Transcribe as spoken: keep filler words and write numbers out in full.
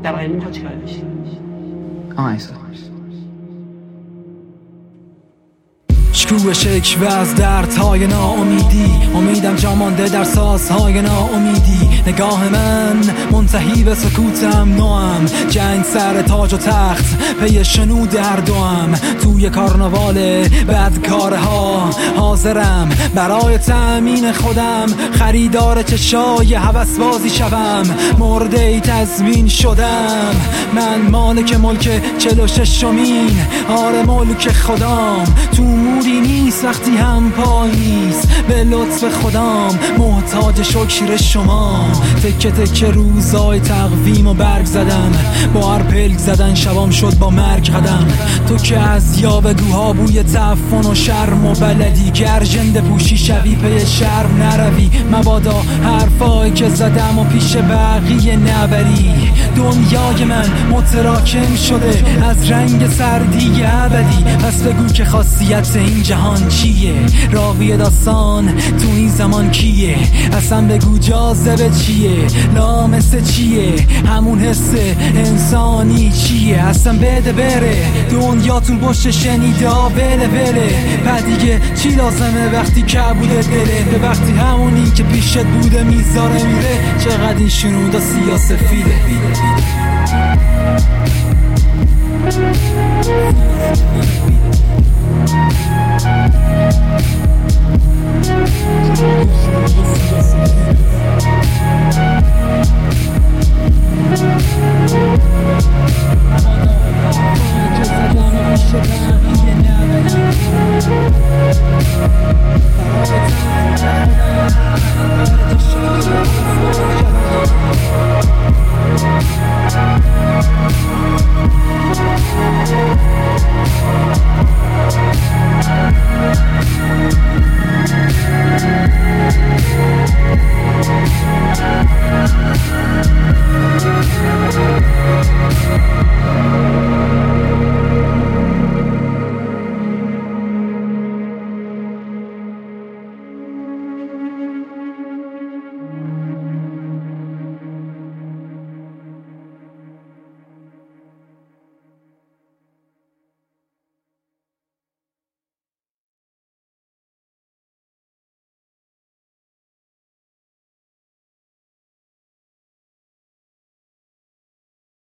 در آینده میخواد چیکار بشی؟ آه ایسا شکوه شکوه از دردهای ناامیدی، امیدم جا مانده در سازهای ناامیدی. نگاه من منتهی به سکوتم، نوام جنگ سر تاج و تخت پی شنود هر دوام. توی کارناوال بدکارها حاضرم برای تأمین خودم خریدار چشای هوس بازی شوم. مرده تضمین شدم من مالک ملک چل و ششمین، آره ملک خدام. تو موری نیست وقتی هم پای نیست، به لطف خدام محتاج شکر شما. تکه تکه روزای تقویم و برگ زدم، با هر پلک زدن شبام شد با مرگ قدم. تو که از یاوه‌گوها بوی تعفن و شرم و بلدی، گر ژنده پوشی شوی پی شرم نروی. مبادا حرفایی که زدم و پیش بقیه نبری. دنیای من متراکم شده از رنگ سردی ابدی، پس بگو که خاصیت این جهان چیه؟ راوی داستان تو این زمان کیه؟ اصلا بگو جاذبه چیه؟ لامسه چیه؟ همون حس انسانی چیه؟ اصلا بده بره دنیاتون پشت شنیدا بله بله. پدیگه چی لازمه وقتی کبوده دله؟ به وقتی همونی که پیشت بوده میذاره میره. چقدر این شنودا سیاسفیده. Thank you.